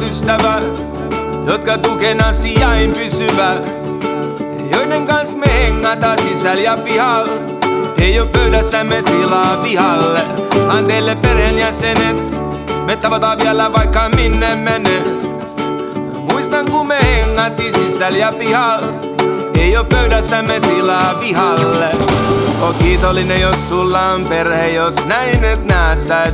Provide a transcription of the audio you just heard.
ystävät, jotka tukena sijain pysyvät, joiden kans me hengata sisällä ja pihalla. Ei oo pöydässämme tilaa vihalle. An teille perheenjäsenet, me tavataan vielä vaikka minne menet. Muistan kun me hengati sisällä ja pihalla. Ei oo pöydässämme tilaa vihalle. Oo kiitollinen jos sulla on perhe, jos näin et nää sä